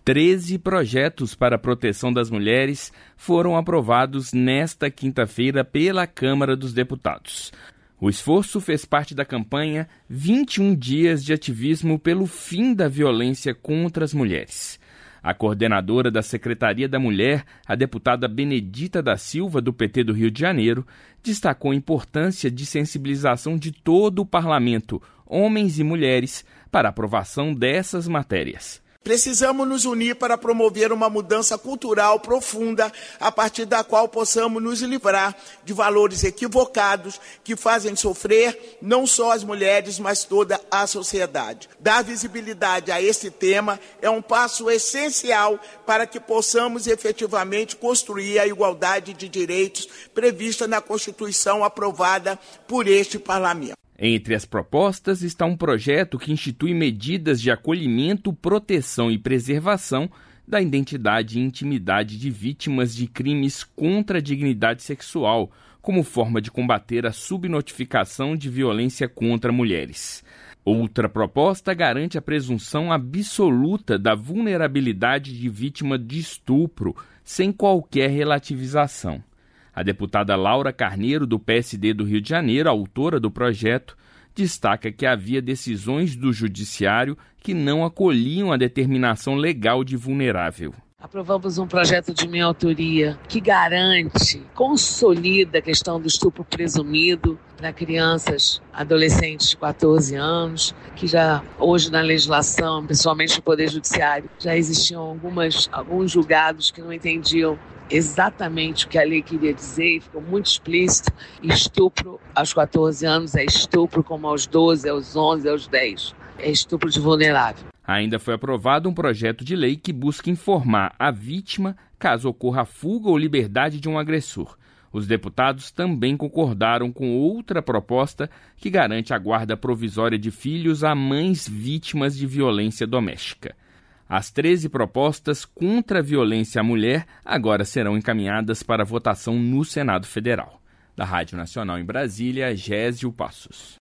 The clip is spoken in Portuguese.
13 projetos para a proteção das mulheres foram aprovados nesta quinta-feira pela Câmara dos Deputados. O esforço fez parte da campanha 21 dias de ativismo pelo fim da violência contra as mulheres. A coordenadora da Secretaria da Mulher, a deputada Benedita da Silva, do PT do Rio de Janeiro, destacou a importância de sensibilização de todo o parlamento, homens e mulheres, para a aprovação dessas matérias. Precisamos nos unir para promover uma mudança cultural profunda, a partir da qual possamos nos livrar de valores equivocados que fazem sofrer não só as mulheres, mas toda a sociedade. Dar visibilidade a esse tema é um passo essencial para que possamos efetivamente construir a igualdade de direitos prevista na Constituição aprovada por este Parlamento. Entre as propostas está um projeto que institui medidas de acolhimento, proteção e preservação da identidade e intimidade de vítimas de crimes contra a dignidade sexual, como forma de combater a subnotificação de violência contra mulheres. Outra proposta garante a presunção absoluta da vulnerabilidade de vítima de estupro, sem qualquer relativização. A deputada Laura Carneiro, do PSD do Rio de Janeiro, autora do projeto, destaca que havia decisões do Judiciário que não acolhiam a determinação legal de vulnerável. Aprovamos um projeto de minha autoria que garante, consolida a questão do estupro presumido para crianças, adolescentes de 14 anos, que já hoje na legislação, principalmente no Poder Judiciário, já existiam alguns julgados que não entendiam exatamente o que a lei queria dizer, e ficou muito explícito. Estupro aos 14 anos é estupro como aos 12, aos 11, aos 10. É estupro de vulnerável. Ainda foi aprovado um projeto de lei que busca informar a vítima caso ocorra a fuga ou liberdade de um agressor. Os deputados também concordaram com outra proposta que garante a guarda provisória de filhos a mães vítimas de violência doméstica. As 13 propostas contra a violência à mulher agora serão encaminhadas para votação no Senado Federal. Da Rádio Nacional em Brasília, Gésio Passos.